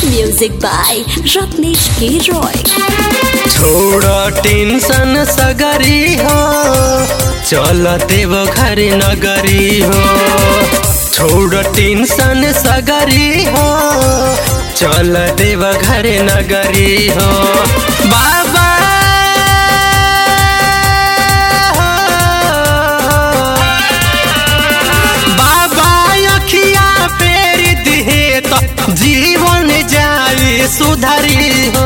Music by Ratnesh K. Roy. छोड़ tension सगरी हो, चल देव घर नगरी हो। छोड़ टेंशन सगरी हो, चल देव घर नगरी हो। बाबा बाबा अखिया फेर दिहे तो जीवन जाए सुधरी हो।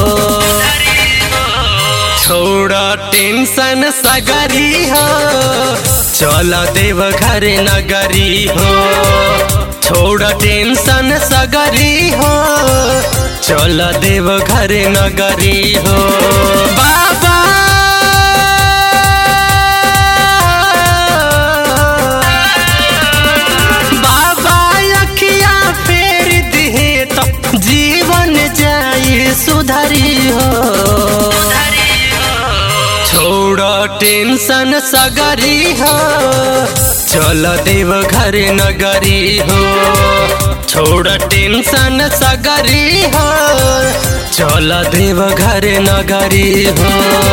छोड़ टेंशन सगरी हो, चल देव घर नगरी हो। छोड़ टेंशन सगरी हो, चल देव घर नगरी हो। बाबा बाबा अखिया फेर दिहे तो जीवन जाए सुधरी हो। छोड़ टेंशन सगरी हो, चल देव घर नगरी हो। छोड़ टेंशन सगरी हो, चल देव घर नगरी हो।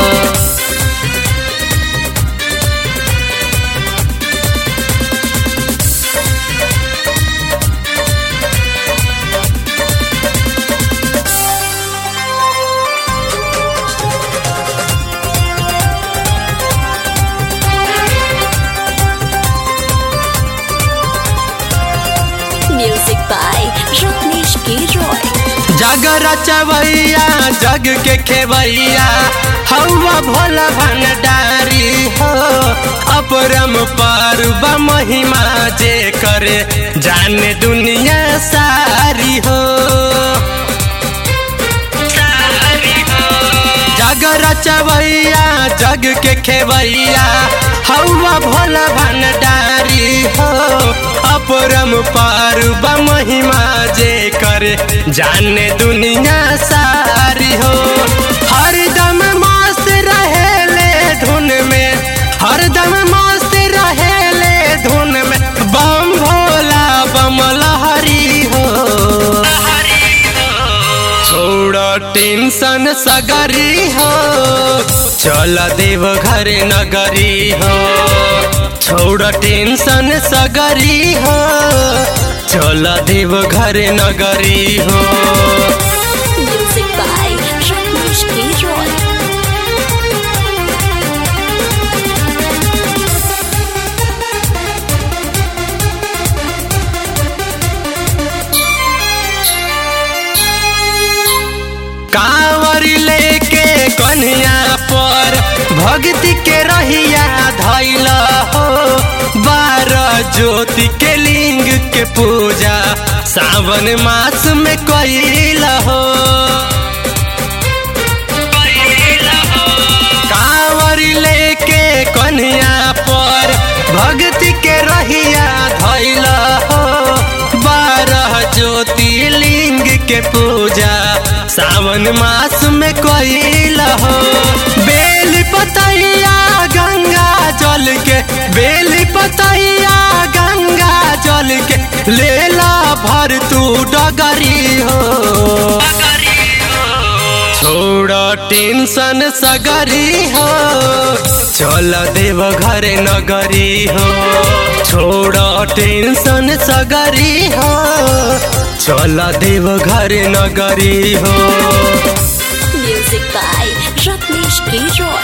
Music by Ratnesh K. Roy. जग रचवैया जग के खेवैया हवा भोला भंडारी हो। अपरम पार महिमा जे करे जाने दुनिया सारी हो। जग रचवैया जग के खेवैया हवा भोला भंडारी हो। अपरम पार महिमा जे करे जाने दुनिया सारी हो। हरदम मस्त रहेले धुन में, हरदम मस्त रहेले धुन में। बम भोला बम लहरी हो। छोड़ टेंशन सगरी हो, चल देव घर नगरी हो। छोड़ टेंशन सगरी हो, चल देव घर नगरी हो। Music by Ratnesh K. Roy. कांवर लेके कन्या पर भक्ति के रहिया धैल हो। 12 ज्योति के लिंग के पूजा सावन मास में कैल हो। कांवर लेके कन्या पर भक्ति के रहिया धैल हो। 12 ज्योतिर्लिंग के पूजा सावन मास में कैल हो। बेल पतैया गंगा जल के, बेल पतैया गंगा जल के लेला भर तू डगरी हो। छोड़ टेंशन सगरी हो, चल देव घर नगरी हो। छोड़ टेंशन सगरी हो, चल देव घर नगरी हो। Music by Ratnesh K. Roy.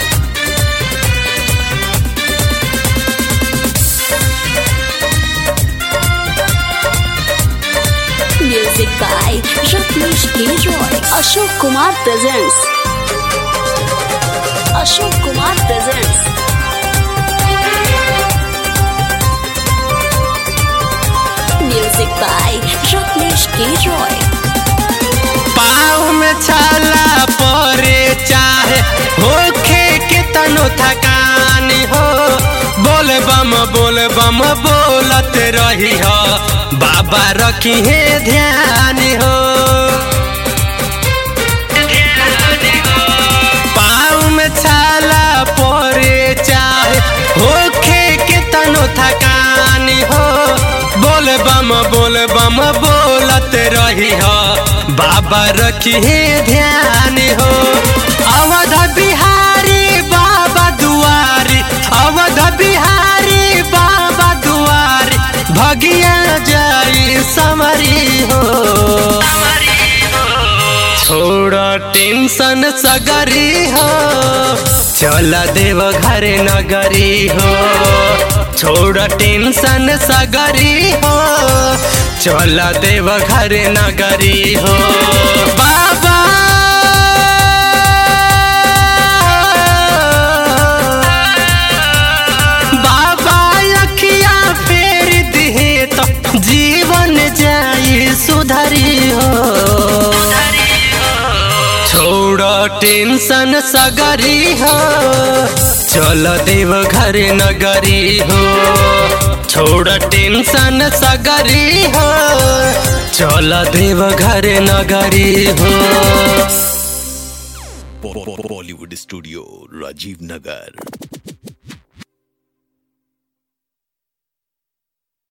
Music by Ratnesh K. Roy. Ashok Kumar presents. Ashok Kumar presents. Music by Ratnesh K. Roy. पाँव में छाला परे चाहे होखे के तनो थकानी हो। बोल बम बोलत रही हो, बाबा रखी है ध्यान हो। पाँव में छाला परे चाहे होखे के तनो थकानी हो। बोल बम बोलत रही हो, बाबा रखिए ध्यान हो। अवध बिहारी बाबा दुआरी, अवध बिहारी बाबा दुआरी, भगिया जाई समरी हो। छोड़ टेंशन सगरी हो, चल देव घर नगरी हो। छोड़ टेंशन सगरी हो, चल देव घर नगरी हो। बाबा बाबा अखिया फेर दिहे तो जीवन जाई सुधरी हो। छोड़ टेंशन सगरी हो, चल देव घर नगरी हो। छोड़ टेंशन सगरी हो, चल देव घर नगरी हो। Bollywood studio, Rajiv Nagar.